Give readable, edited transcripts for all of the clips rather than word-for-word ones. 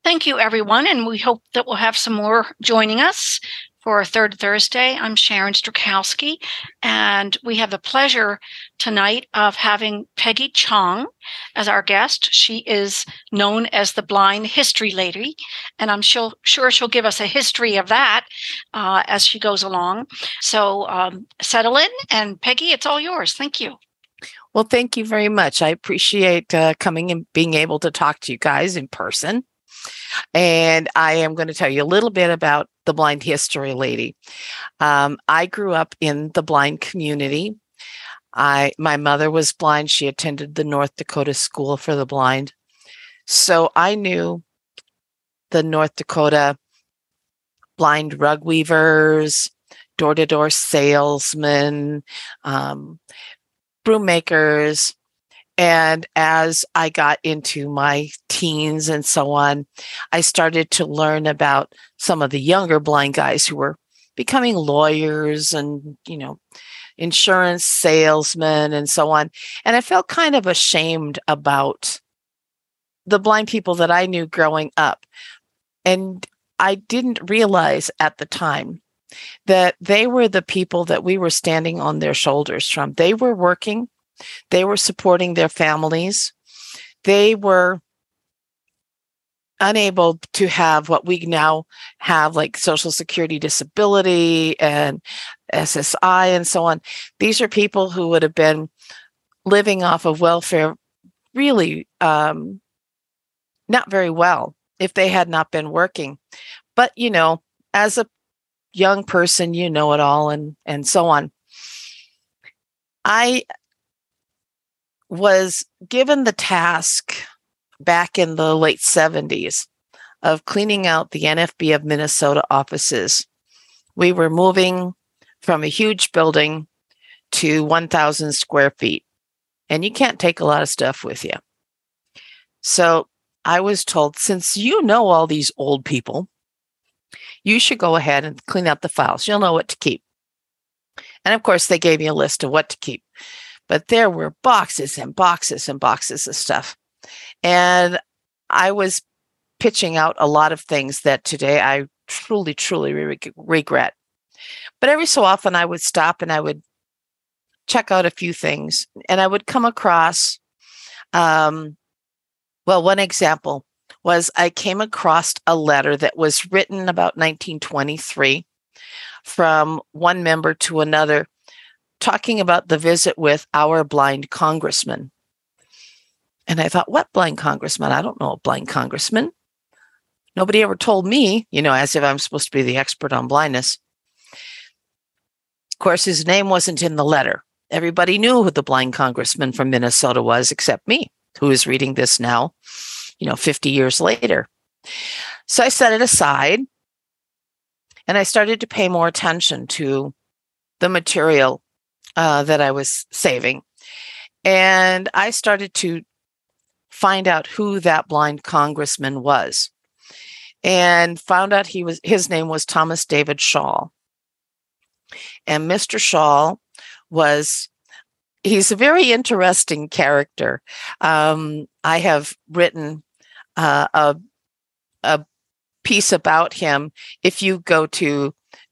Thank you, everyone, and we hope that we'll have some more joining us for Third Thursday. I'm Sharon Strakowski, and we have the pleasure tonight of having Peggy Chong as our guest. She is known as the Blind History Lady, and I'm sure she'll give us a history of that as she goes along. So settle in, and Peggy, it's all yours. Thank you. Well, thank you very much. I appreciate coming and being able to talk to you guys in person. And I am going to tell you a little bit about the Blind History Lady. I grew up in the blind community. My mother was blind. She attended the North Dakota School for the Blind. So I knew the North Dakota blind rug weavers, door-to-door salesmen, broom makers. And as I got into my teens and so on, I started to learn about some of the younger blind guys who were becoming lawyers and, insurance salesmen and so on. And I felt kind of ashamed about the blind people that I knew growing up. And I didn't realize at the time that they were the people that we were standing on their shoulders from. They were working. They were supporting their families. They were unable to have what we now have, like Social Security disability and SSI and so on. These are people who would have been living off of welfare really not very well if they had not been working. But, as a young person, you know it all and so on. I was given the task back in the late 70s of cleaning out the NFB of Minnesota offices. We were moving from a huge building to 1,000 square feet, and you can't take a lot of stuff with you. So I was told, since you know all these old people, you should go ahead and clean out the files. You'll know what to keep. And of course, they gave me a list of what to keep. But there were boxes and boxes and boxes of stuff. And I was pitching out a lot of things that today I truly, truly regret. But every so often I would stop and I would check out a few things. And I would come across, one example was I came across a letter that was written about 1923 from one member to another, talking about the visit with our blind congressman. And I thought, what blind congressman? I don't know a blind congressman. Nobody ever told me, as if I'm supposed to be the expert on blindness. Of course, his name wasn't in the letter. Everybody knew who the blind congressman from Minnesota was, except me, who is reading this now, 50 years later. So I set it aside and I started to pay more attention to the material that I was saving. And I started to find out who that blind congressman was, and found out his name was Thomas David Schall. And Mr. Schall he's a very interesting character. I have written a piece about him. If you go to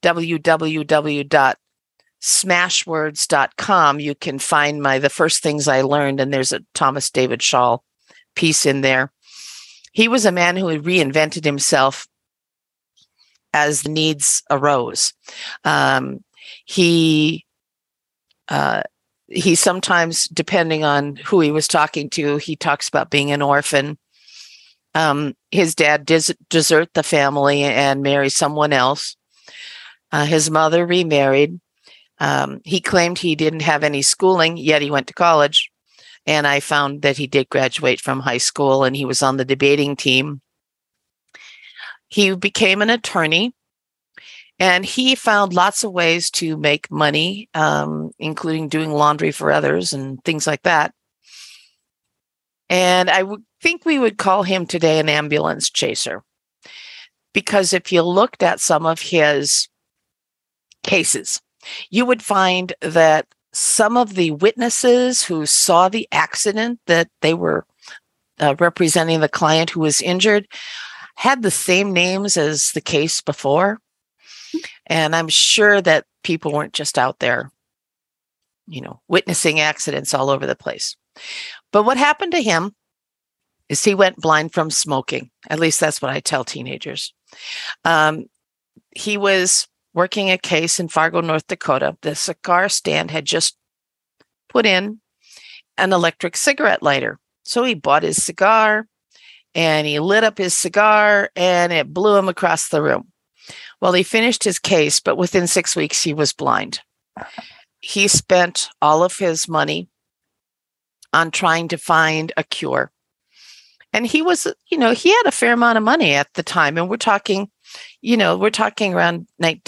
www.smashwords.com, you can find the first things I learned, and there's a Thomas David Schall piece in there. He was a man who had reinvented himself as the needs arose. He sometimes, depending on who he was talking to, he talks about being an orphan. His dad desert the family and marry someone else. His mother remarried. He claimed he didn't have any schooling, yet he went to college. And I found that he did graduate from high school, and he was on the debating team. He became an attorney, and he found lots of ways to make money, including doing laundry for others and things like that. And I think we would call him today an ambulance chaser, because if you looked at some of his cases, you would find that some of the witnesses who saw the accident that they were representing the client who was injured had the same names as the case before. And I'm sure that people weren't just out there, witnessing accidents all over the place. But what happened to him is he went blind from smoking. At least that's what I tell teenagers. He was working a case in Fargo, North Dakota. The cigar stand had just put in an electric cigarette lighter. So he bought his cigar and he lit up his cigar and it blew him across the room. Well, he finished his case, but within 6 weeks, he was blind. He spent all of his money on trying to find a cure. And he was, he had a fair amount of money at the time. And we're talking around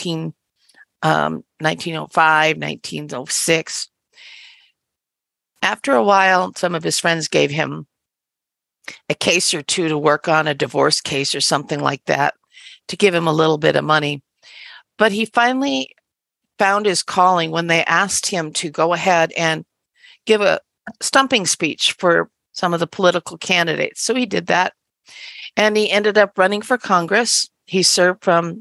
1905, 1906. After a while, some of his friends gave him a case or two to work on, a divorce case or something like that, to give him a little bit of money. But he finally found his calling when they asked him to go ahead and give a stumping speech for some of the political candidates. So he did that. And he ended up running for Congress. He served from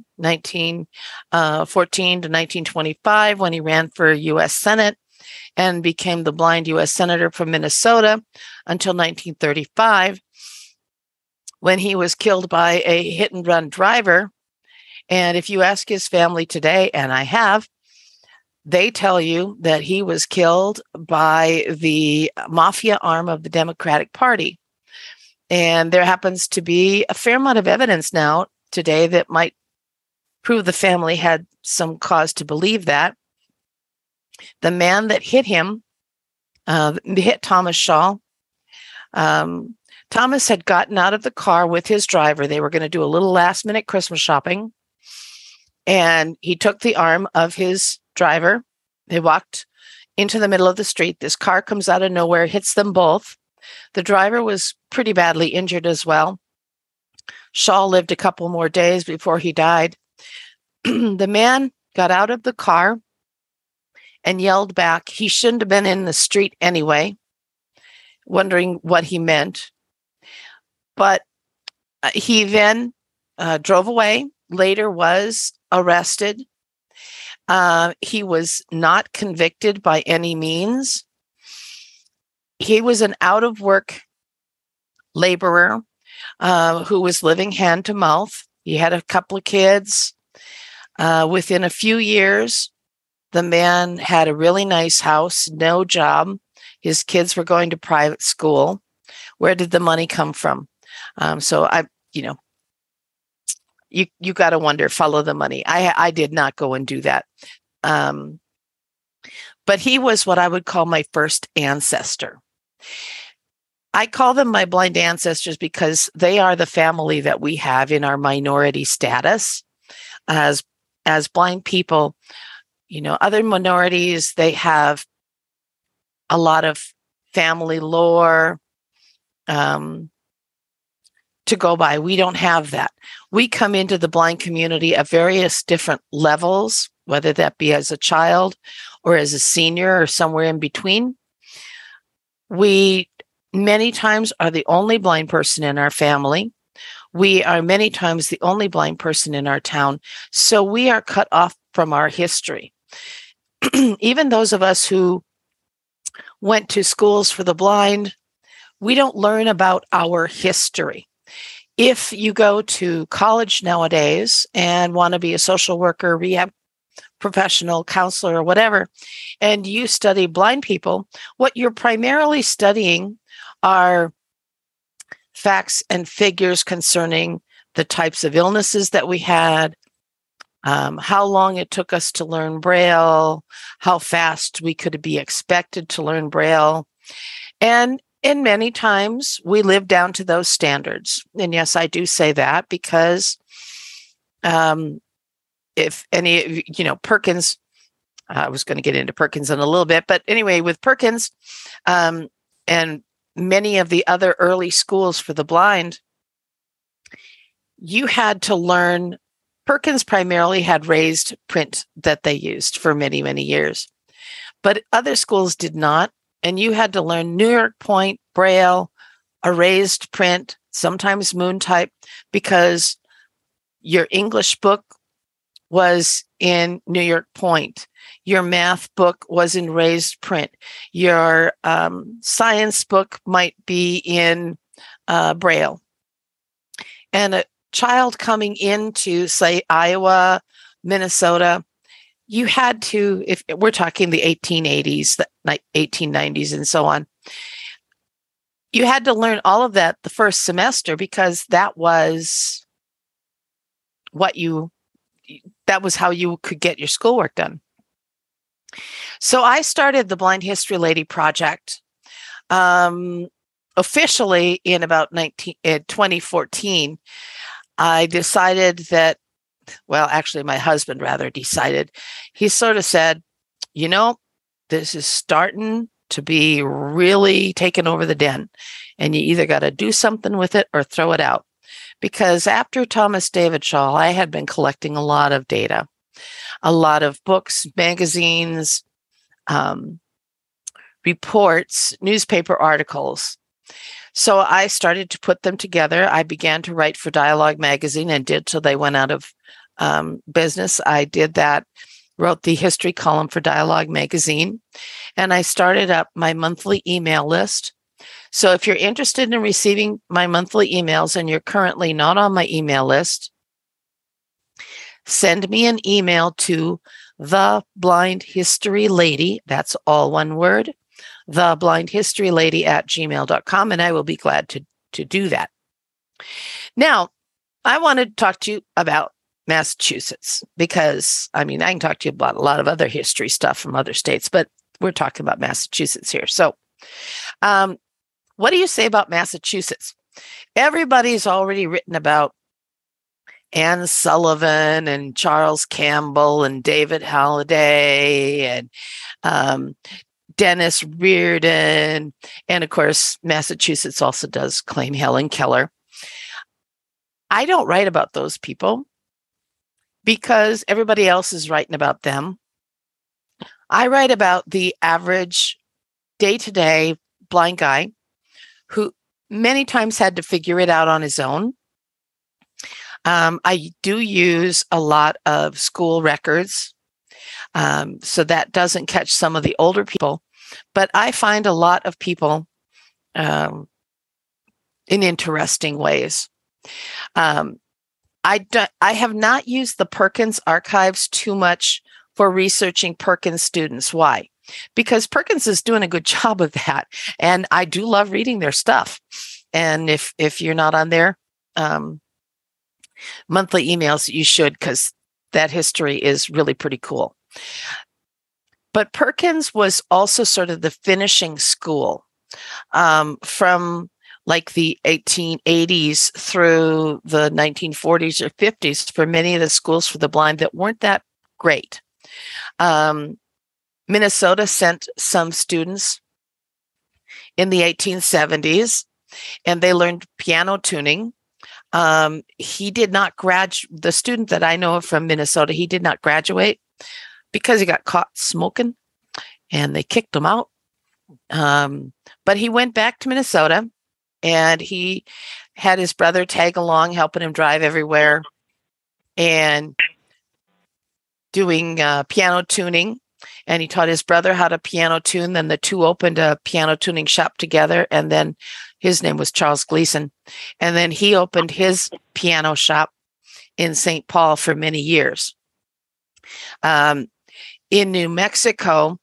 1914 to 1925 when he ran for U.S. Senate and became the blind U.S. Senator from Minnesota until 1935, when he was killed by a hit and run driver. And if you ask his family today, and I have, they tell you that he was killed by the mafia arm of the Democratic Party. And there happens to be a fair amount of evidence now today that might prove the family had some cause to believe that. The man that hit him, hit Thomas Shaw. Thomas had gotten out of the car with his driver. They were going to do a little last-minute Christmas shopping. And he took the arm of his driver. They walked into the middle of the street. This car comes out of nowhere, hits them both. The driver was pretty badly injured as well. Shaw lived a couple more days before he died. The man got out of the car and yelled back, he shouldn't have been in the street anyway, wondering what he meant. But he then drove away, later was arrested. He was not convicted by any means. He was an out-of-work laborer who was living hand to mouth. He had a couple of kids. Within a few years, the man had a really nice house, no job. His kids were going to private school. Where did the money come from? You got to wonder, follow the money. I did not go and do that. But he was what I would call my first ancestor. I call them my blind ancestors because they are the family that we have in our minority status as blind people. Other minorities, they have a lot of family lore to go by. We don't have that. We come into the blind community at various different levels, whether that be as a child or as a senior or somewhere in between. We many times are the only blind person in our family. We are many times the only blind person in our town. So we are cut off from our history. Even those of us who went to schools for the blind, we don't learn about our history. If you go to college nowadays and want to be a social worker, rehab professional, counselor, or whatever, and you study blind people, what you're primarily studying are facts and figures concerning the types of illnesses that we had, how long it took us to learn Braille, how fast we could be expected to learn Braille. And many times we live down to those standards. And yes, I do say that because if any, Perkins, I was going to get into Perkins in a little bit, but anyway, with Perkins and many of the other early schools for the blind, you had to learn. Perkins primarily had raised print that they used for many, many years, but other schools did not. And you had to learn New York Point, Braille, a raised print, sometimes moon type, because your English book was in New York Point. Your math book was in raised print. Your science book might be in Braille. And a child coming into, say, Iowa, Minnesota, you had to, if we're talking the 1880s, the 1890s, and so on, you had to learn all of that the first semester because that was how you could get your schoolwork done. So I started the Blind History Lady Project officially in about 2014. I decided that, well, actually my husband rather decided, he sort of said, this is starting to be really taking over the den, and you either got to do something with it or throw it out. Because after Thomas David Shaw, I had been collecting a lot of data, a lot of books, magazines, reports, newspaper articles. So I started to put them together. I began to write for Dialogue Magazine and did till they went out of business. I did that, wrote the history column for Dialogue Magazine, and I started up my monthly email list. So if you're interested in receiving my monthly emails and you're currently not on my email list, send me an email to The Blind History Lady. That's all one word, theblindhistorylady@gmail.com, and I will be glad to do that. Now, I want to talk to you about Massachusetts because, I can talk to you about a lot of other history stuff from other states, but we're talking about Massachusetts here. So, what do you say about Massachusetts? Everybody's already written about Anne Sullivan and Charles Campbell and David Halliday and Dennis Reardon. And of course, Massachusetts also does claim Helen Keller. I don't write about those people because everybody else is writing about them. I write about the average day-to-day blind guy who many times had to figure it out on his own. I do use a lot of school records, so that doesn't catch some of the older people, but I find a lot of people in interesting ways. I have not used the Perkins archives too much for researching Perkins students. Why? Because Perkins is doing a good job of that, and I do love reading their stuff. And if you're not on their monthly emails, you should, because that history is really pretty cool. But Perkins was also sort of the finishing school from like the 1880s through the 1940s or 50s for many of the schools for the blind that weren't that great. Minnesota sent some students in the 1870s, and they learned piano tuning. He did not graduate. The student that I know of from Minnesota, he did not graduate because he got caught smoking, and they kicked him out. But he went back to Minnesota, and he had his brother tag along, helping him drive everywhere, and doing piano tuning. And he taught his brother how to piano tune. Then the two opened a piano tuning shop together. And then his name was Charles Gleason. And then he opened his piano shop in St. Paul for many years. In New Mexico,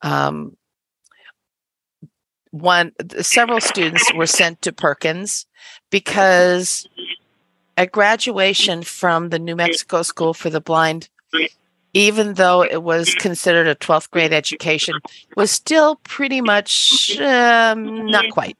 several students were sent to Perkins because at graduation from the New Mexico School for the Blind, even though it was considered a 12th grade education, was still pretty much not quite.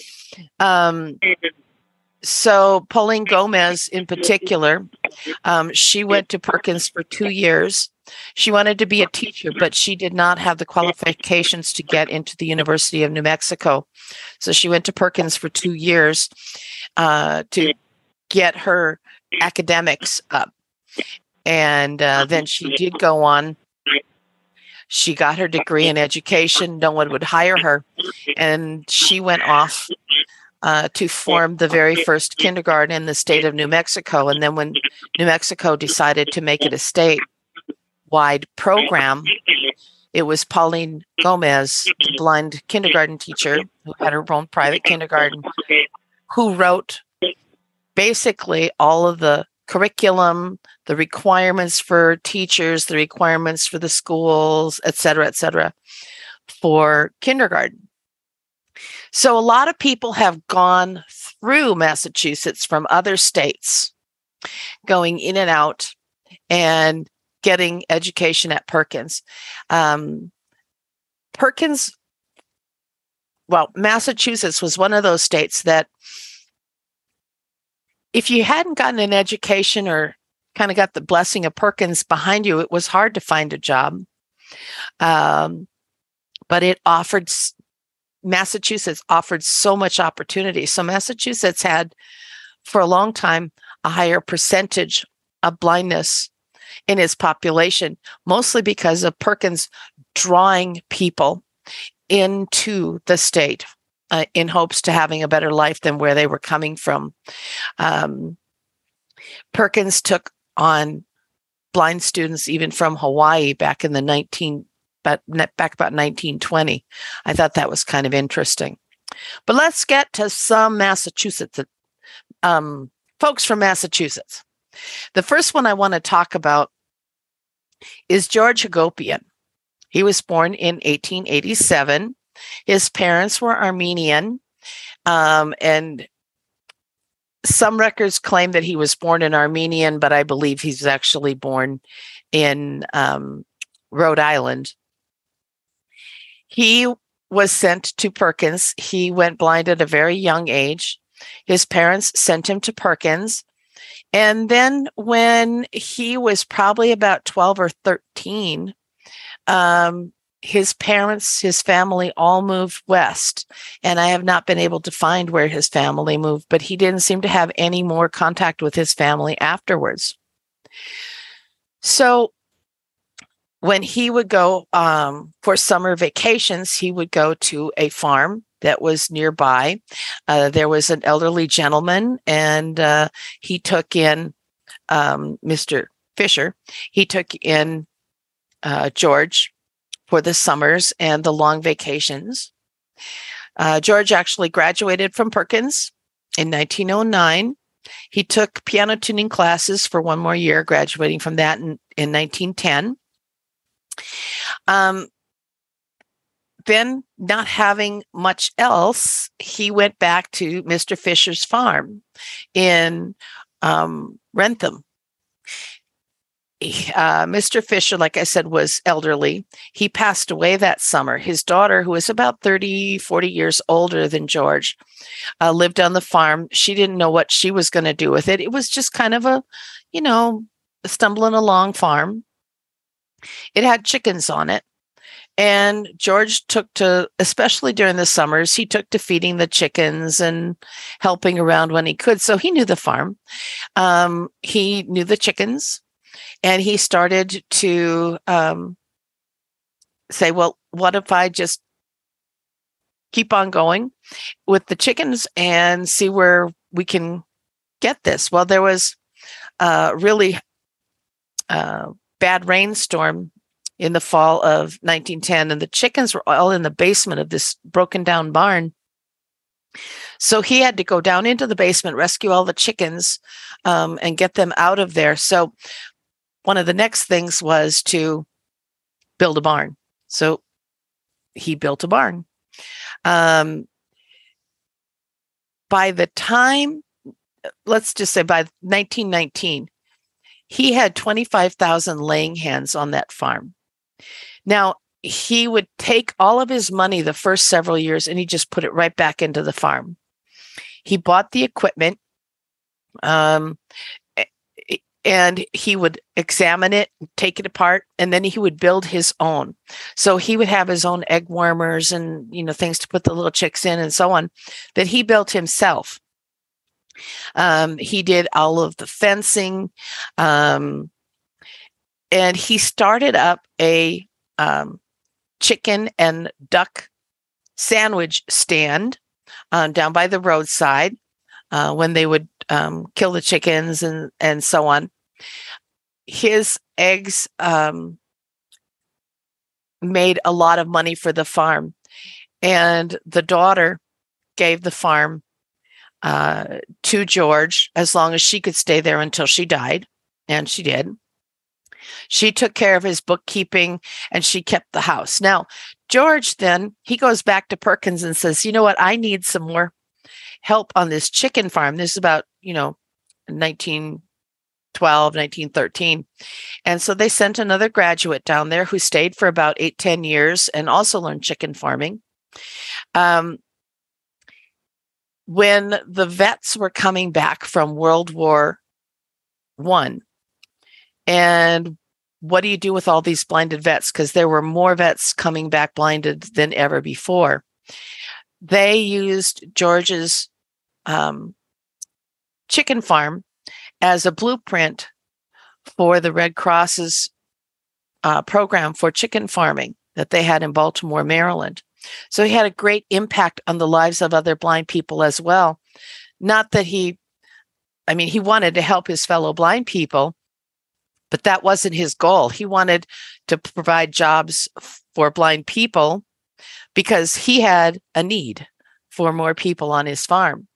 So Pauline Gomez in particular, she went to Perkins for 2 years. She wanted to be a teacher, but she did not have the qualifications to get into the University of New Mexico. So she went to Perkins for 2 years to get her academics up. And then she did go on. She got her degree in education. No one would hire her. And she went off to form the very first kindergarten in the state of New Mexico. And then when New Mexico decided to make it a state-wide program, it was Pauline Gomez, the blind kindergarten teacher who had her own private kindergarten, who wrote basically all of the curriculum, the requirements for teachers, the requirements for the schools, et cetera, for kindergarten. So a lot of people have gone through Massachusetts from other states, going in and out and getting education at Perkins. Massachusetts was one of those states that if you hadn't gotten an education or kind of got the blessing of Perkins behind you, it was hard to find a job. But Massachusetts offered so much opportunity. So Massachusetts had, for a long time, a higher percentage of blindness in its population, mostly because of Perkins drawing people into the state in hopes to having a better life than where they were coming from. Perkins took on blind students even from Hawaii back in back about 1920. I thought that was kind of interesting. But let's get to some Massachusetts, folks from Massachusetts. The first one I want to talk about is George Hagopian. He was born in 1887. His parents were Armenian, and some records claim that he was born in Armenian, but I believe he's actually born in Rhode Island. He was sent to Perkins. He went blind at a very young age. His parents sent him to Perkins. And then when he was probably about 12 or 13, his parents, his family all moved west. And I have not been able to find where his family moved, but he didn't seem to have any more contact with his family afterwards. So when he would go for summer vacations, he would go to a farm that was nearby. There was an elderly gentleman, and he took in Mr. Fisher. He took in George for the summers and the long vacations. George actually graduated from Perkins in 1909. He took piano tuning classes for one more year, graduating from that in 1910. Then, not having much else, he went back to Mr. Fisher's farm in Wrentham. Mr. Fisher, like I said, was elderly. He passed away that summer. His daughter, who was about 30, 40 years older than George, lived on the farm. She didn't know what she was going to do with it. It was just kind of a stumbling along farm. It had chickens on it. And George took to, especially during the summers, he took to feeding the chickens and helping around when he could. So he knew the farm. He knew the chickens. And he started to say, well, what if I just keep on going with the chickens and see where we can get this? Well, there was a really bad rainstorm in the fall of 1910, and the chickens were all in the basement of this broken down barn. So he had to go down into the basement, rescue all the chickens, and get them out of there. So one of the next things was to build a barn. So he built a barn. By the time, let's just say by 1919, he had 25,000 laying hens on that farm. Now, he would take all of his money the first several years and he just put it right back into the farm. He bought the equipment, and he would examine it, take it apart, and then he would build his own. So he would have his own egg warmers and, things to put the little chicks in and so on that he built himself. He did all of the fencing, and he started up a chicken and duck sandwich stand down by the roadside when they would kill the chickens and so on. His eggs made a lot of money for the farm, and the daughter gave the farm to George as long as she could stay there until she died, and she did. She took care of his bookkeeping, and she kept the house. Now, George then, he goes back to Perkins and says, you know what, I need some more help on this chicken farm. This is about, 1912, 1913. And so they sent another graduate down there who stayed for about 8-10 years and also learned chicken farming. When the vets were coming back from World War I, and what do you do with all these blinded vets? Because there were more vets coming back blinded than ever before. They used George's chicken farm as a blueprint for the Red Cross's program for chicken farming that they had in Baltimore, Maryland. So he had a great impact on the lives of other blind people as well. Not that he wanted to help his fellow blind people, but that wasn't his goal. He wanted to provide jobs for blind people because he had a need for more people on his farm.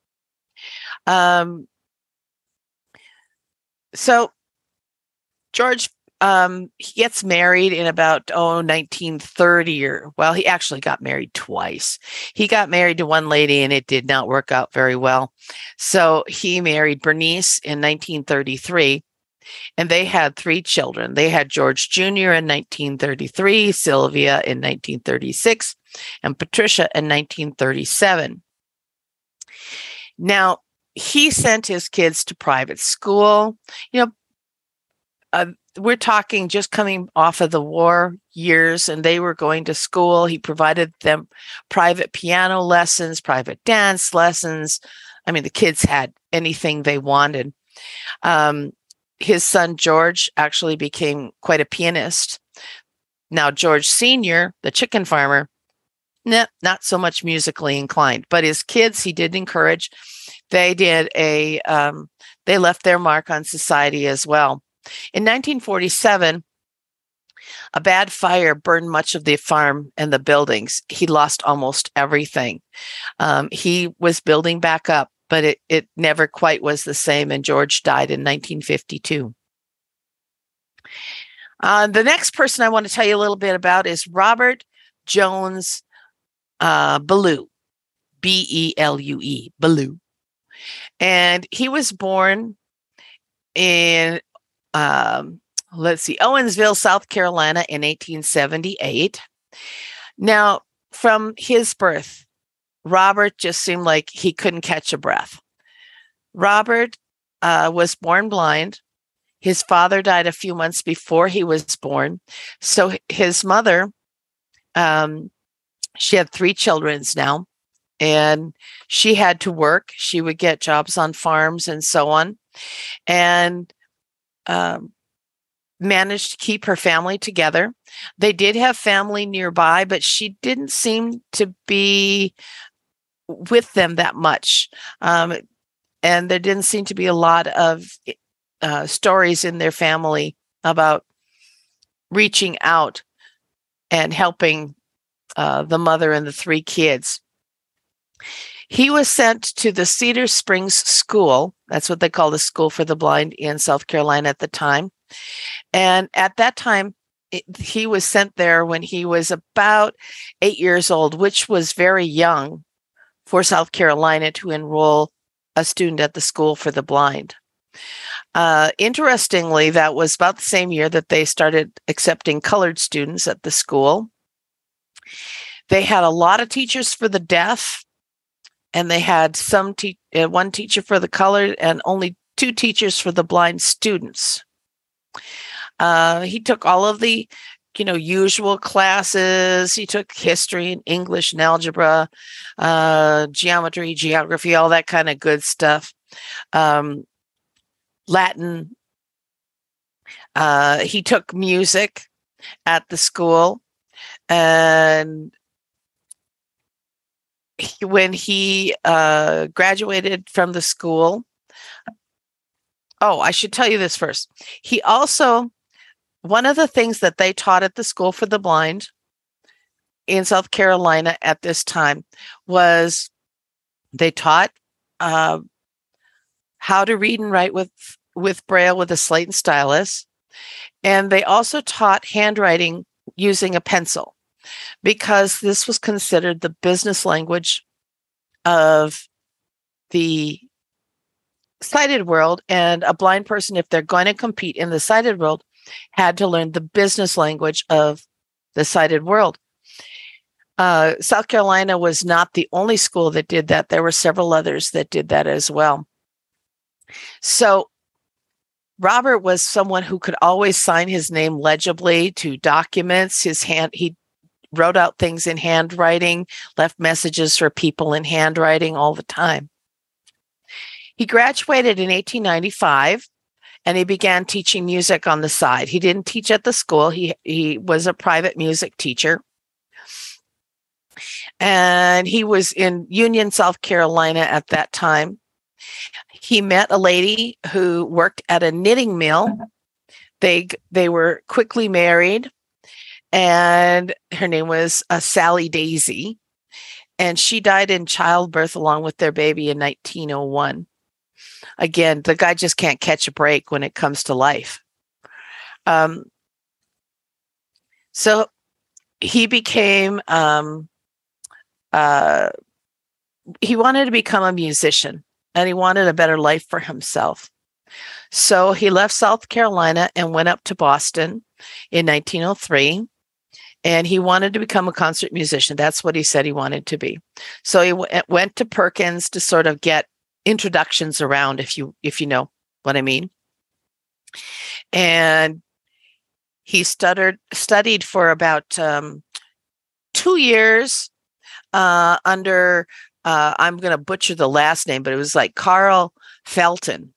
So George, he gets married in about 1930, he actually got married twice. He got married to one lady and it did not work out very well. So he married Bernice in 1933, and they had 3 children. They had George Jr. in 1933, Sylvia in 1936, and Patricia in 1937. Now, he sent his kids to private school. We're talking just coming off of the war years, and they were going to school. He provided them private piano lessons, private dance lessons. The kids had anything they wanted. His son, George, actually became quite a pianist. Now, George Sr., the chicken farmer, not so much musically inclined, but his kids, he did encourage. They they left their mark on society as well. In 1947, a bad fire burned much of the farm and the buildings. He lost almost everything. He was building back up, but it never quite was the same, and George died in 1952. The next person I want to tell you a little bit about is Robert Jones Ballou, Belue, Ballou. And he was born in, Owensville, South Carolina in 1878. Now, from his birth, Robert just seemed like he couldn't catch a breath. Robert was born blind. His father died a few months before he was born. So his mother, she had 3 children now, and she had to work. She would get jobs on farms and so on, and managed to keep her family together. They did have family nearby, but she didn't seem to be with them that much. And there didn't seem to be a lot of stories in their family about reaching out and helping the mother and the 3 kids. He was sent to the Cedar Springs School. That's what they call the School for the Blind in South Carolina at the time. And at that time, he was sent there when he was about 8 years old, which was very young for South Carolina to enroll a student at the School for the Blind. Interestingly, that was about the same year that they started accepting colored students at the school. They had a lot of teachers for the deaf, and they had one teacher for the colored and only 2 teachers for the blind students. He took all of the, usual classes. He took history and English and algebra, geometry, geography, all that kind of good stuff. Latin. He took music at the school, and when he graduated from the school. Oh, I should tell you this first. He also, one of the things that they taught at the School for the Blind in South Carolina at this time was they taught how to read and write with Braille with a slate and stylus. And they also taught handwriting using a pencil, because this was considered the business language of the sighted world. And a blind person, if they're going to compete in the sighted world, had to learn the business language of the sighted world. South Carolina was not the only school that did that. There were several others that did that as well. So Robert was someone who could always sign his name legibly to documents. He wrote out things in handwriting, left messages for people in handwriting all the time. He graduated in 1895, and he began teaching music on the side. He didn't teach at the school. He was a private music teacher. And he was in Union, South Carolina at that time. He met a lady who worked at a knitting mill. They were quickly married, and her name was Sally Daisy. And she died in childbirth along with their baby in 1901. Again, the guy just can't catch a break when it comes to life. So he became, he wanted to become a musician, and he wanted a better life for himself. So he left South Carolina and went up to Boston in 1903, and he wanted to become a concert musician. That's what he said he wanted to be. So he went to Perkins to sort of get introductions around, if you know what I mean. And he studied for about 2 years under, I'm going to butcher the last name, but it was like Carl Felten,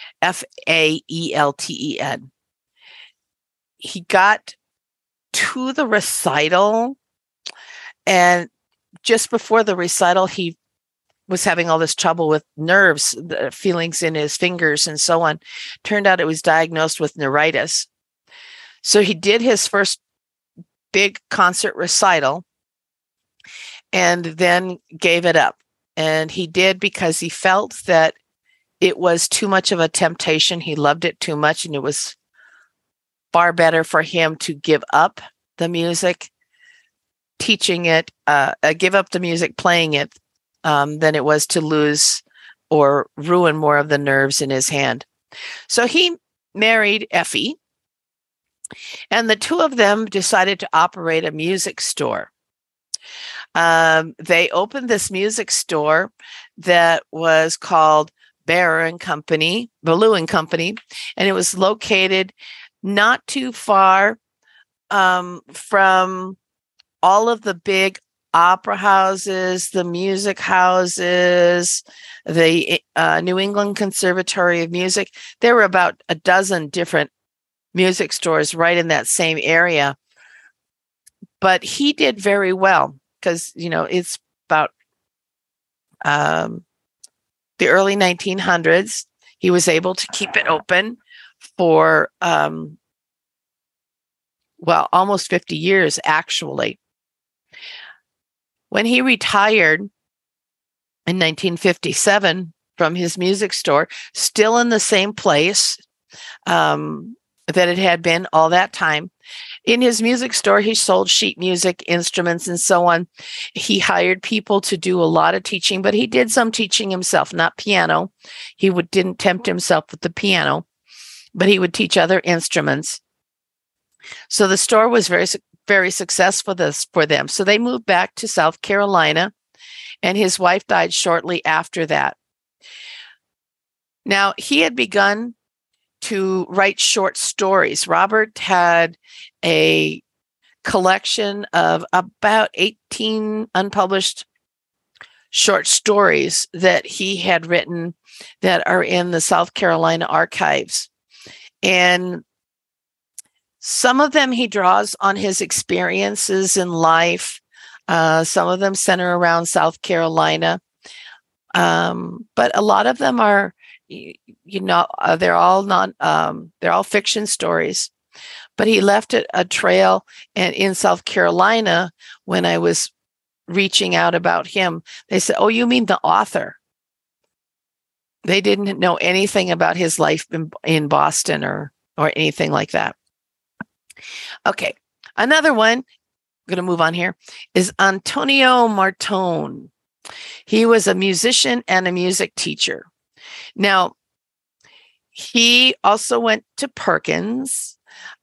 Faelten. He got to the recital, and just before the recital, he was having all this trouble with nerves, the feelings in his fingers and so on. Turned out it was diagnosed with neuritis. So he did his first big concert recital and then gave it up. And he did because he felt that it was too much of a temptation. He loved it too much, and it was far better for him to give up the music, teaching it, give up the music, playing it, than it was to lose or ruin more of the nerves in his hand. So he married Effie, and the two of them decided to operate a music store. They opened this music store that was called Ballew and Company, and it was located not too far from all of the big opera houses, the music houses, the New England Conservatory of Music. There were about a dozen different music stores right in that same area. But he did very well because, it's about the early 1900s. He was able to keep it open for, almost 50 years, actually. When he retired in 1957 from his music store, still in the same place that it had been all that time, in his music store, he sold sheet music, instruments, and so on. He hired people to do a lot of teaching, but he did some teaching himself, not piano. He didn't tempt himself with the piano, but he would teach other instruments. So the store was very, very successful for them. So they moved back to South Carolina, and his wife died shortly after that. Now, he had begun to write short stories. Robert had a collection of about 18 unpublished short stories that he had written that are in the South Carolina archives. And some of them he draws on his experiences in life. Some of them center around South Carolina. But a lot of them are, they're all they're all fiction stories. But he left a trail, and in South Carolina, when I was reaching out about him, they said, "Oh, you mean the author?" They didn't know anything about his life in Boston or anything like that. Okay, another one, I'm going to move on here, is Antonio Martone. He was a musician and a music teacher. Now, he also went to Perkins.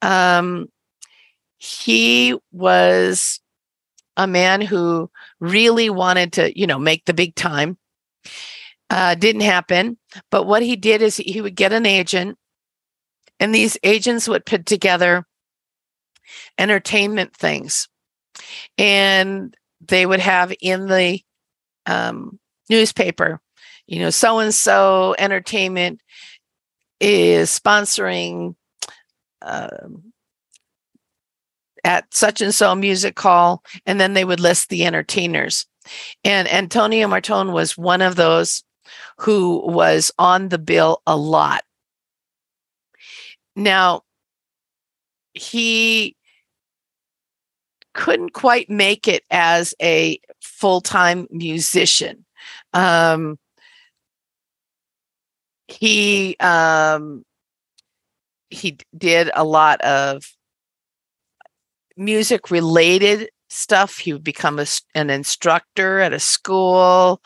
He was a man who really wanted to, make the big time. Didn't happen. But what he did is he would get an agent, and these agents would put together entertainment things. And they would have in the newspaper, so-and-so entertainment is sponsoring at such and so music hall, and then they would list the entertainers. And Antonio Martone was one of those who was on the bill a lot. Now, he couldn't quite make it as a full-time musician. He did a lot of music-related stuff. He would become an instructor at a school.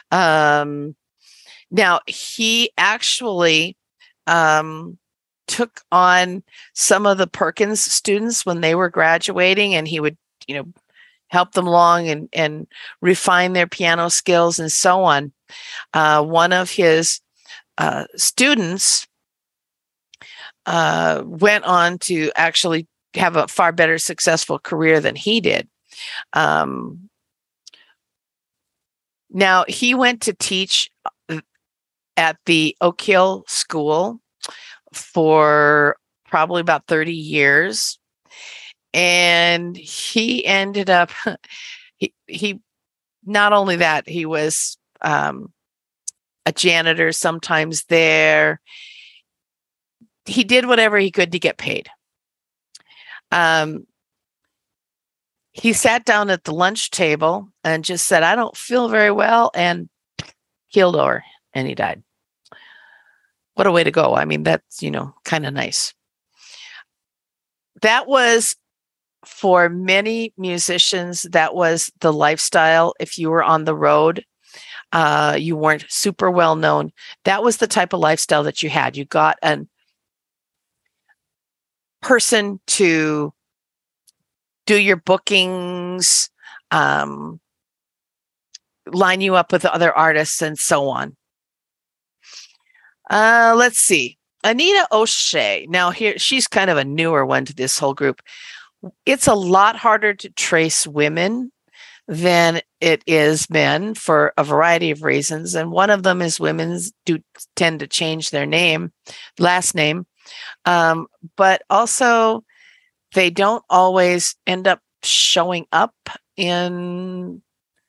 Now, he actually took on some of the Perkins students when they were graduating, and he would, help them along and refine their piano skills and so on. One of his students went on to actually have a far better successful career than he did. Now, he went to teach at the Oak Hill School for probably about 30 years. And he ended up, he not only that, he was a janitor sometimes there. He did whatever he could to get paid. He sat down at the lunch table and just said, "I don't feel very well," and keeled over, and he died. What a way to go. I mean, that's, kind of nice. That was, for many musicians, that was the lifestyle. If you were on the road, you weren't super well known, that was the type of lifestyle that you had. You got a person to do your bookings, line you up with other artists, and so on. Let's see. Anita O'Shea. Now, here, she's kind of a newer one to this whole group. It's a lot harder to trace women than it is men for a variety of reasons. And one of them is women do tend to change their last name. But also, they don't always end up showing up in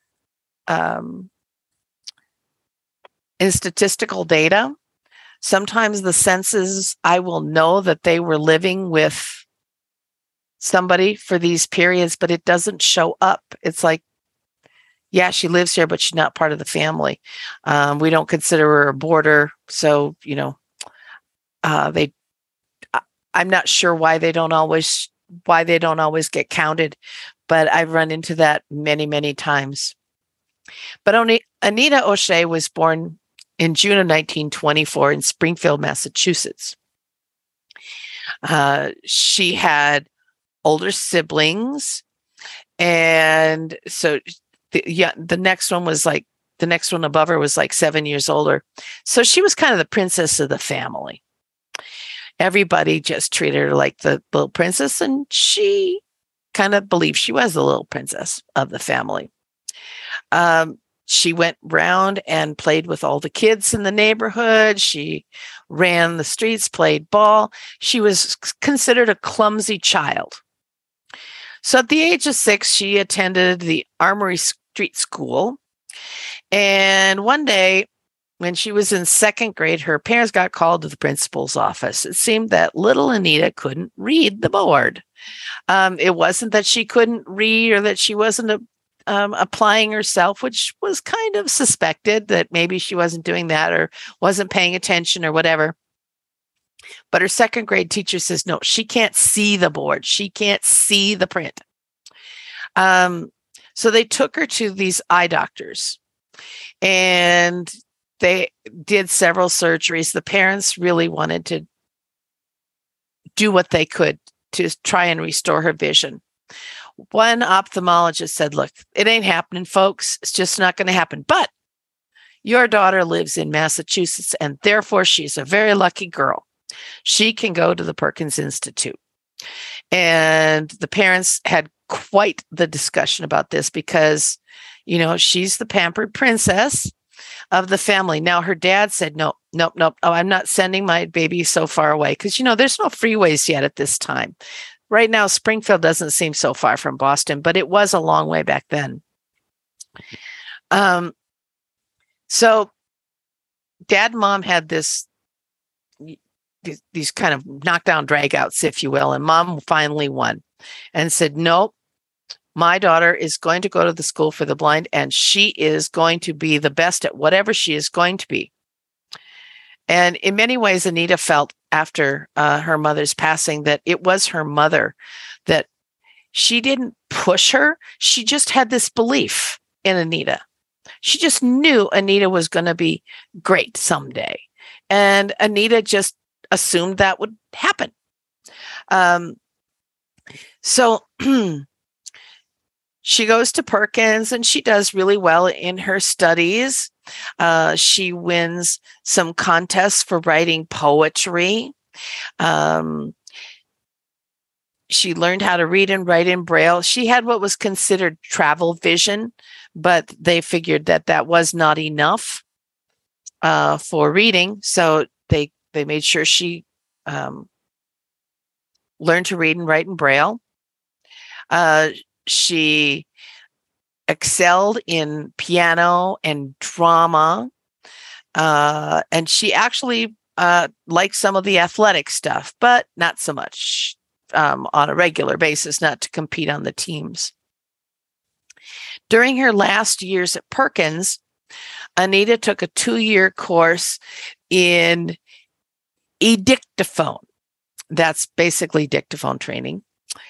statistical data. Sometimes the census, I will know that they were living with somebody for these periods, but it doesn't show up. It's like, yeah, she lives here, but she's not part of the family. We don't consider her a boarder. So, I'm not sure why they don't always get counted, but I've run into that many, many times. But Anita O'Shea was born in June of 1924 in Springfield, Massachusetts. She had older siblings, and so the next one above her was like 7 years older. So she was kind of the princess of the family. Everybody just treated her like the little princess, and she kind of believed she was the little princess of the family. She went round and played with all the kids in the neighborhood. She ran the streets, played ball. She was considered a clumsy child. So at the age of 6, she attended the Armory Street School. And one day, when she was in second grade, her parents got called to the principal's office. It seemed that little Anita couldn't read the board. It wasn't that she couldn't read or that she wasn't applying herself, which was kind of suspected that maybe she wasn't doing that or wasn't paying attention or whatever. But her second grade teacher says, no, she can't see the board. She can't see the print. So they took her to these eye doctors and they did several surgeries. The parents really wanted to do what they could to try and restore her vision. One ophthalmologist said, look, it ain't happening, folks. It's just not going to happen. But your daughter lives in Massachusetts, and therefore she's a very lucky girl. She can go to the Perkins Institute. And the parents had quite the discussion about this because, you know, she's the pampered princess of the family. Now, her dad said, nope. Oh, I'm not sending my baby so far away because, you know, there's no freeways yet at this time. Right now, Springfield doesn't seem so far from Boston, but it was a long way back then. So dad and mom had these kind of knockdown dragouts, if you will, and mom finally won and said, nope, my daughter is going to go to the school for the blind and she is going to be the best at whatever she is going to be. And in many ways, Anita felt after her mother's passing that it was her mother, that she didn't push her. She just had this belief in Anita. She just knew Anita was going to be great someday. And Anita just assumed that would happen. So she goes to Perkins and she does really well in her studies. She wins some contests for writing poetry. She learned how to read and write in Braille. She had what was considered travel vision, but they figured that that was not enough for reading. So they made sure she learned to read and write in Braille. She excelled in piano and drama. And she actually liked some of the athletic stuff, but not so much on a regular basis, not to compete on the teams. During her last years at Perkins, Anita took a 2-year course in edictaphone. That's basically dictaphone training.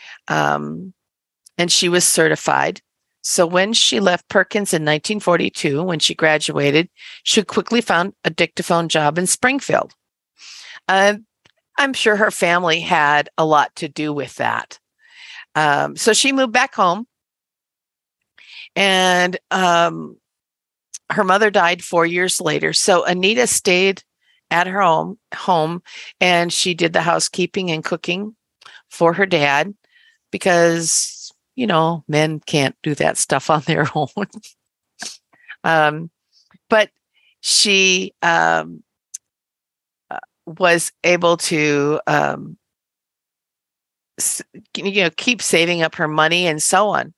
And she was certified. So when she left Perkins in 1942, when she graduated, she quickly found a dictaphone job in Springfield. I'm sure her family had a lot to do with that. So she moved back home. And her mother died 4 years later. So Anita stayed at her home and she did the housekeeping and cooking for her dad because, you know, men can't do that stuff on their own. But she was able to, keep saving up her money and so on.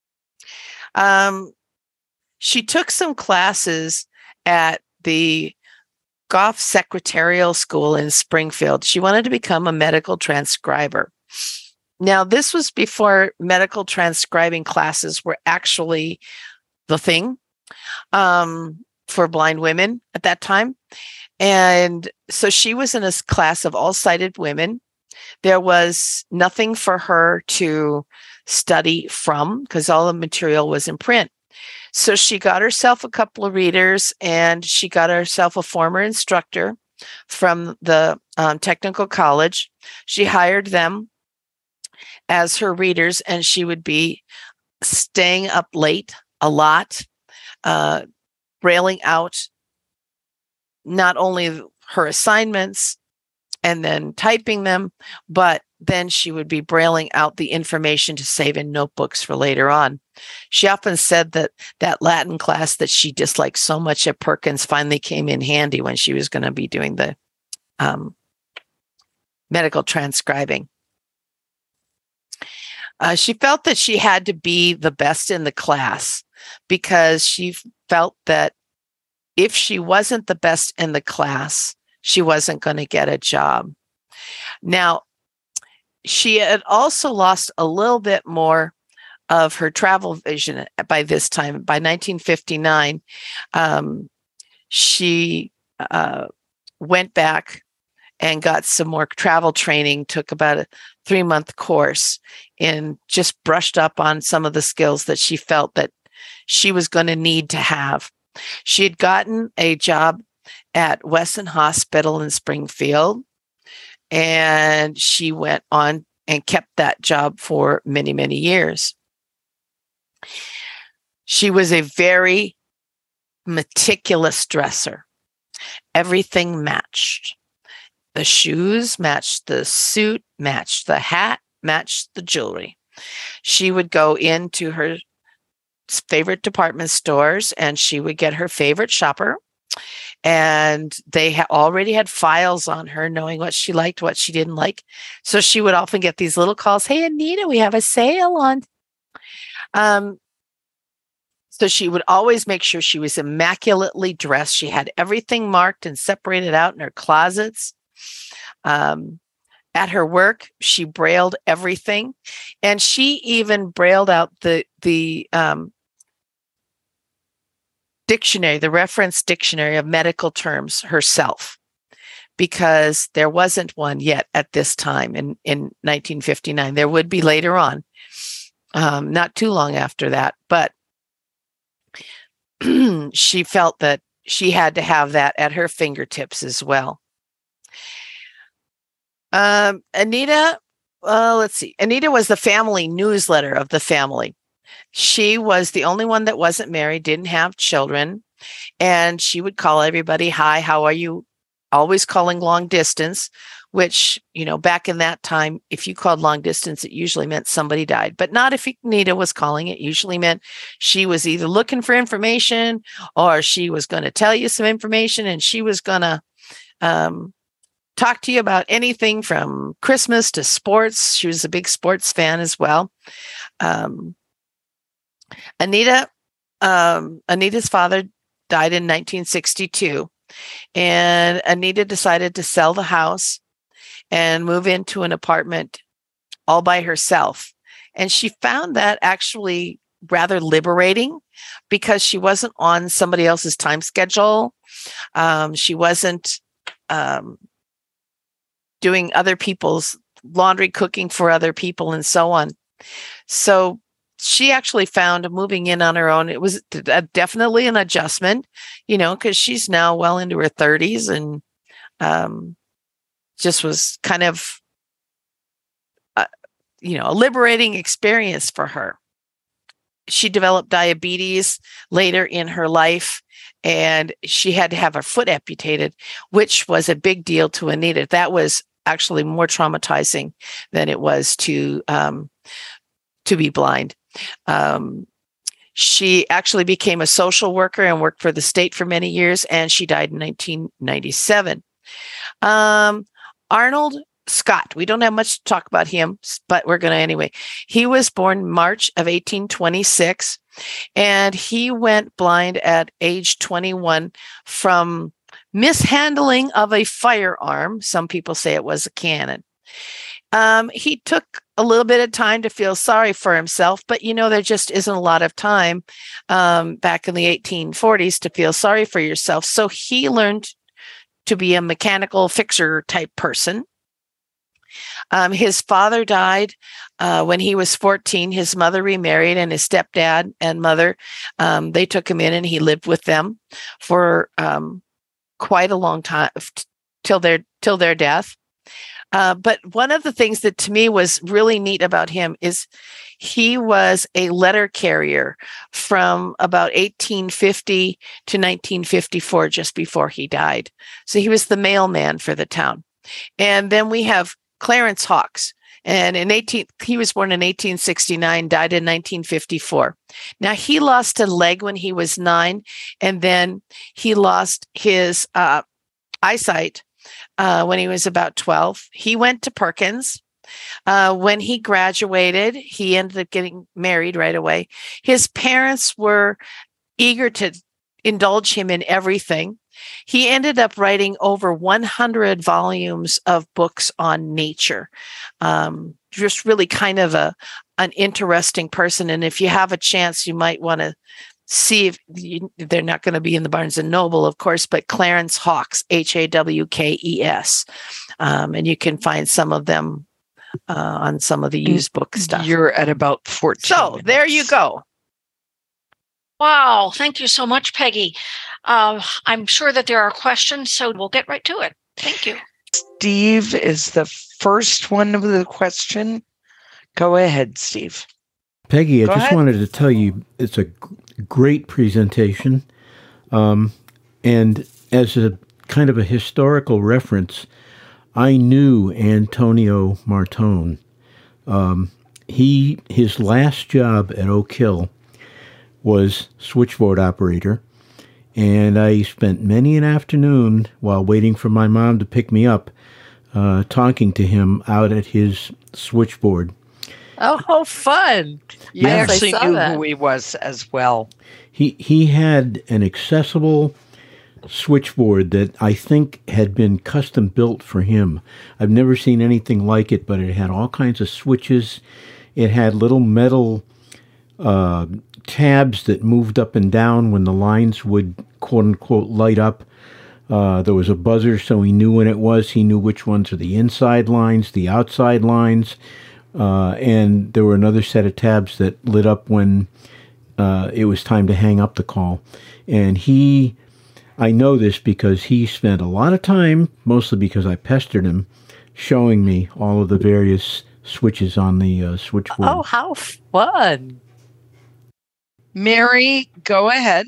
She took some classes at the Goff Secretarial School in Springfield. She wanted to become a medical transcriber. Now, this was before medical transcribing classes were actually the thing for blind women at that time. And so she was in a class of all sighted women. There was nothing for her to study from because all the material was in print. So she got herself a couple of readers and she got herself a former instructor from the technical college. She hired them as her readers and she would be staying up late a lot, railing out not only her assignments and then typing them, but then she would be brailing out the information to save in notebooks for later on. She often said that that Latin class that she disliked so much at Perkins finally came in handy when she was going to be doing the medical transcribing. She felt that she had to be the best in the class because she felt that if she wasn't the best in the class, she wasn't going to get a job. Now, she had also lost a little bit more of her travel vision by this time. By 1959, she went back and got some more travel training, took about a 3-month course, and just brushed up on some of the skills that she felt that she was going to need to have. She had gotten a job at Wesson Hospital in Springfield, and she went on and kept that job for many, many years. She was a very meticulous dresser. Everything matched. The shoes matched the suit, matched the hat, matched the jewelry. She would go into her favorite department stores and she would get her favorite shopper. And they already had files on her, knowing what she liked, what she didn't like. So she would often get these little calls. Hey, Anita, we have a sale on. So she would always make sure she was immaculately dressed. She had everything marked and separated out in her closets. At her work, she brailled everything. And she even brailled out the dictionary, the reference dictionary of medical terms herself, because there wasn't one yet at this time in 1959. There would be later on, not too long after that, but she felt that she had to have that at her fingertips as well. Anita, let's see. Anita was the family newsletter of the family. She was the only one that wasn't married, didn't have children, and she would call everybody, hi, how are you? Always calling long distance, which, back in that time, if you called long distance, it usually meant somebody died, but not if Anita was calling. It usually meant she was either looking for information or she was going to tell you some information, and she was going to talk to you about anything from Christmas to sports. She was a big sports fan as well. Anita's father died in 1962, and Anita decided to sell the house and move into an apartment all by herself. And she found that actually rather liberating because she wasn't on somebody else's time schedule. She wasn't doing other people's laundry, cooking for other people, and so on. So she actually found moving in on her own, it was definitely an adjustment, because she's now well into her 30s and just was kind of, a liberating experience for her. She developed diabetes later in her life, and she had to have her foot amputated, which was a big deal to Anita. That was actually more traumatizing than it was to be blind. She actually became a social worker and worked for the state for many years, and she died in 1997. Arnold Scott, we don't have much to talk about him, but we're going to anyway. He was born March of 1826, and he went blind at age 21 from mishandling of a firearm. Some people say it was a cannon. He took a little bit of time to feel sorry for himself, but there just isn't a lot of time back in the 1840s to feel sorry for yourself. So he learned to be a mechanical fixer type person. His father died when he was 14. His mother remarried, and his stepdad and mother, they took him in, and he lived with them for quite a long time till their death. But one of the things that to me was really neat about him is he was a letter carrier from about 1850 to 1954, just before he died. So he was the mailman for the town. And then we have Clarence Hawkes. And he was born in 1869, died in 1954. Now, he lost a leg when he was 9, and then he lost his eyesight when he was about 12. He went to Perkins, When he graduated, he ended up getting married right away. His parents were eager to indulge him in everything. He ended up writing over 100 volumes of books on nature. Just really kind of an interesting person. And if you have a chance, you might want to see if they're not going to be in the Barnes and Noble, of course, but Clarence Hawkes, Hawkes. And you can find some of them on some of the used book stuff. You're at about 14 So minutes. there you go. Wow. Thank you so much, Peggy. I'm sure that there are questions, so we'll get right to it. Thank you. Steve is the first one with the question. Go ahead, Steve. Peggy, I Go just ahead. wanted to tell you it's a great presentation. And as a kind of a historical reference, I knew Antonio Martone. His last job at Oak Hill was switchboard operator, and I spent many an afternoon while waiting for my mom to pick me up, talking to him out at his switchboard. Oh, how fun. You Yes, I actually saw knew that. who he was as well. He had an accessible switchboard that I think had been custom built for him. I've never seen anything like it, but it had all kinds of switches. It had little metal tabs that moved up and down when the lines would, quote unquote, light up. There was a buzzer, so he knew when it was. He knew which ones are the inside lines, the outside lines. And there were another set of tabs that lit up when it was time to hang up the call. And I know this because he spent a lot of time, mostly because I pestered him, showing me all of the various switches on the switchboard. Oh, how fun. Mary, go ahead.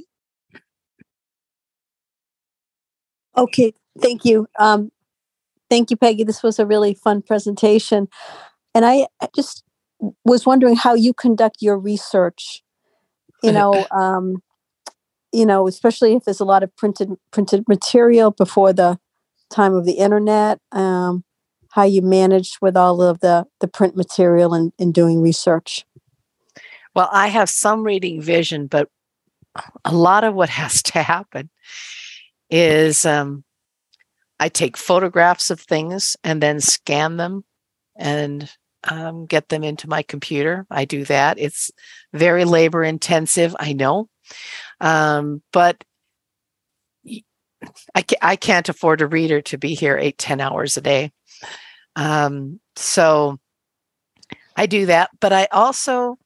Okay, thank you. Thank you, Peggy. This was a really fun presentation. And I just was wondering how you conduct your research, especially if there's a lot of printed material before the time of the internet, how you manage with all of the print material and doing research. Well, I have some reading vision, but a lot of what has to happen is I take photographs of things and then scan them and get them into my computer. I do that. It's very labor intensive, I know. But I can't afford a reader to be here 8-10 hours a day. So I do that. But I also,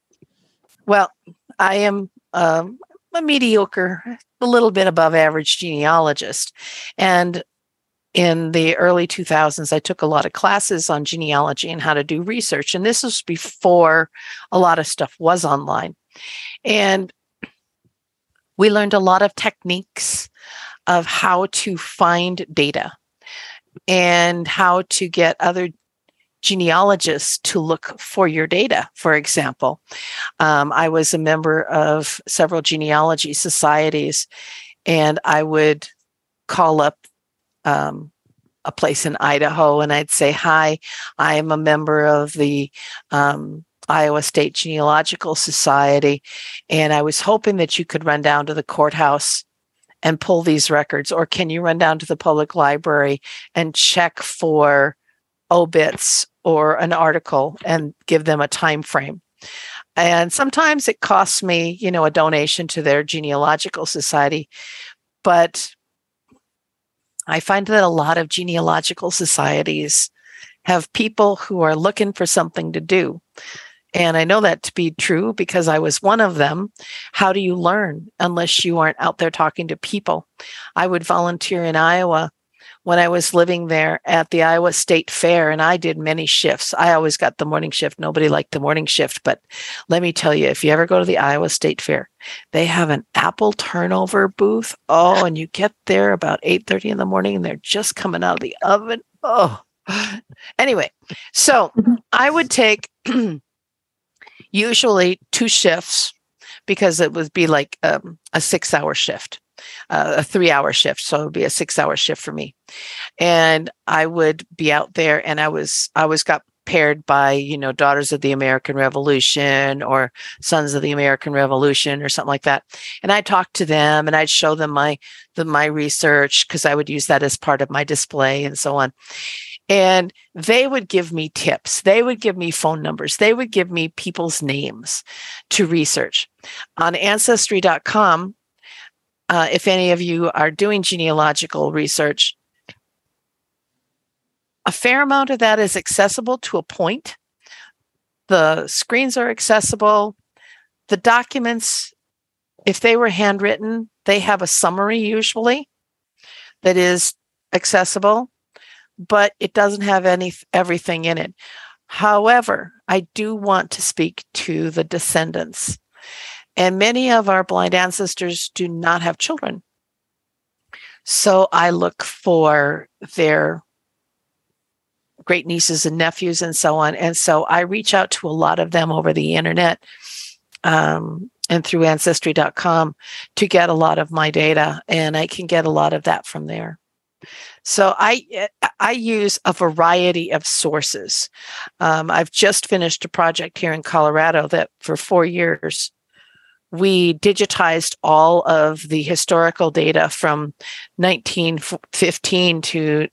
I am a mediocre, a little bit above average genealogist. And in the early 2000s, I took a lot of classes on genealogy and how to do research. And this was before a lot of stuff was online. And we learned a lot of techniques of how to find data and how to get other genealogists to look for your data, for example. I was a member of several genealogy societies, and I would call up a place in Idaho and I'd say, hi, I am a member of the Iowa State Genealogical Society, and I was hoping that you could run down to the courthouse and pull these records, or can you run down to the public library and check for obits or an article and give them a time frame. And sometimes it costs me, a donation to their genealogical society, but I find that a lot of genealogical societies have people who are looking for something to do. And I know that to be true because I was one of them. How do you learn unless you aren't out there talking to people? I would volunteer in Iowa when I was living there at the Iowa State Fair, and I did many shifts. I always got the morning shift. Nobody liked the morning shift. But let me tell you, if you ever go to the Iowa State Fair, they have an apple turnover booth. Oh, and you get there about 8:30 in the morning and they're just coming out of the oven. Oh, anyway, so I would take usually 2 shifts because it would be like a 6-hour shift. A 3-hour shift. So it would be a 6-hour shift for me. And I would be out there and I was got paired by, Daughters of the American Revolution or Sons of the American Revolution or something like that. And I'd talk to them and I'd show them my research, because I would use that as part of my display and so on. And they would give me tips. They would give me phone numbers. They would give me people's names to research. On Ancestry.com, if any of you are doing genealogical research, a fair amount of that is accessible to a point. The screens are accessible. The documents, if they were handwritten, they have a summary usually that is accessible, but it doesn't have everything in it. However, I do want to speak to the descendants. And many of our blind ancestors do not have children. So I look for their great nieces and nephews and so on. And so I reach out to a lot of them over the internet and through Ancestry.com to get a lot of my data. And I can get a lot of that from there. So I use a variety of sources. I've just finished a project here in Colorado that for 4 years, we digitized all of the historical data from 1915 to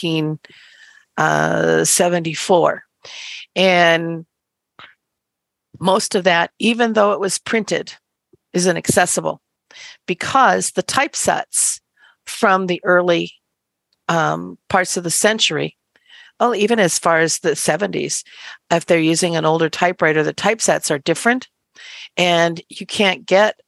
1974. And most of that, even though it was printed, is inaccessible because the typesets from the early parts of the century, even as far as the 70s, if they're using an older typewriter, the typesets are different. And you can't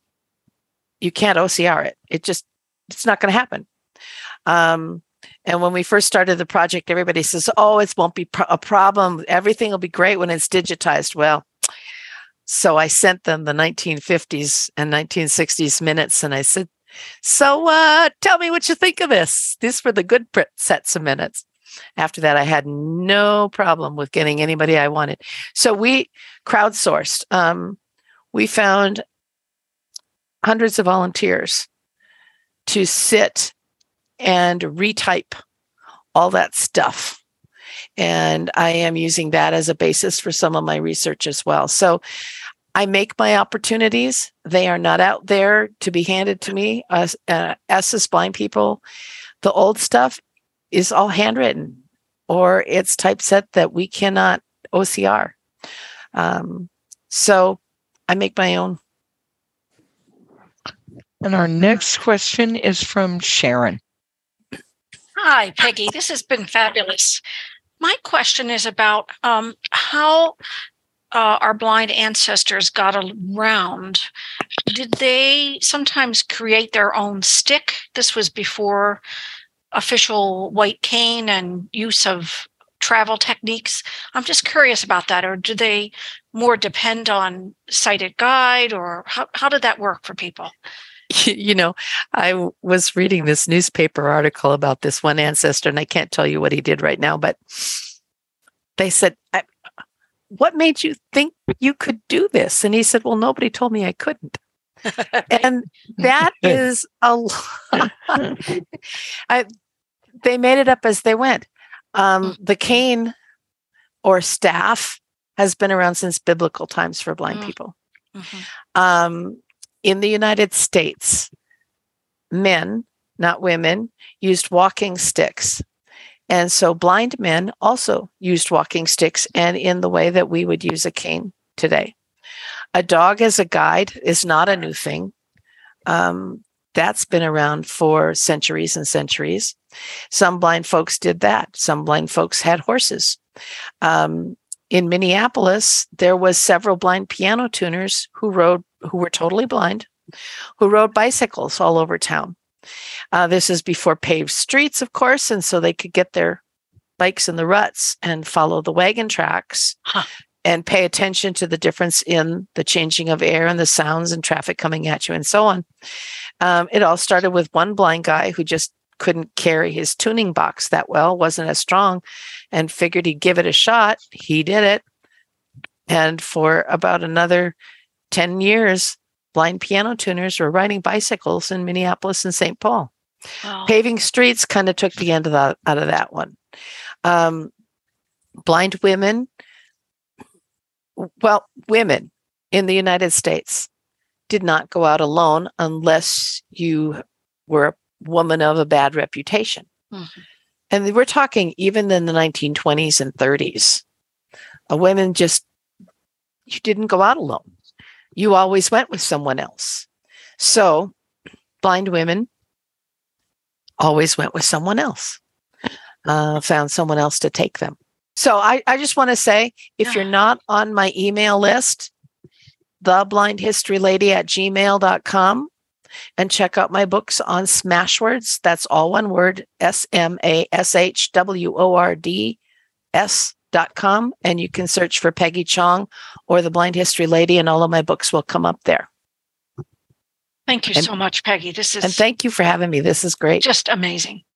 OCR it. It's not going to happen. And when we first started the project, everybody says, "Oh, it won't be a problem. Everything will be great when it's digitized." Well, so I sent them the 1950s and 1960s minutes, and I said, "So tell me what you think of this." These were the good sets of minutes. After that, I had no problem with getting anybody I wanted. So we crowdsourced. We found hundreds of volunteers to sit and retype all that stuff. And I am using that as a basis for some of my research as well. So I make my opportunities. They are not out there to be handed to me. Us as blind people, the old stuff is all handwritten, or it's typeset that we cannot OCR. So I make my own. And our next question is from Sharon. Hi, Peggy. This has been fabulous. My question is about how our blind ancestors got around. Did they sometimes create their own stick? This was before official white cane and use of travel techniques. I'm just curious about that. Or do they more depend on sighted guide, or how did that work for people? I was reading this newspaper article about this one ancestor, and I can't tell you what he did right now, but they said, "What made you think you could do this?" And he said, "Well, nobody told me I couldn't." And that is they made it up as they went. The cane or staff has been around since biblical times for blind people. Mm-hmm. In the United States, men, not women, used walking sticks. And so blind men also used walking sticks, and in the way that we would use a cane today. A dog as a guide is not a new thing. That's been around for centuries and centuries. Some blind folks did that. Some blind folks had horses. In Minneapolis, there was several blind piano tuners who were totally blind, who rode bicycles all over town. This is before paved streets, of course, and so they could get their bikes in the ruts and follow the wagon tracks and pay attention to the difference in the changing of air and the sounds and traffic coming at you and so on. It all started with one blind guy who just couldn't carry his tuning box that well, wasn't as strong, and figured he'd give it a shot. He did it. And for about another 10 years, blind piano tuners were riding bicycles in Minneapolis and St. Paul. Wow. Paving streets kind of took the end out of that one. blind women, well, women in the United States did not go out alone unless you were a woman of a bad reputation. Mhm. And we're talking even in the 1920s and 30s. Women just, you didn't go out alone. You always went with someone else. So blind women always went with someone else, found someone else to take them. So I just want to say, if you're not on my email list, theblindhistorylady@gmail.com, and check out my books on Smashwords. That's all one word, SMASHWORDS.com. And you can search for Peggy Chong or The Blind History Lady, and all of my books will come up there. Thank you so much, Peggy. This is And thank you for having me. This is great. just amazing.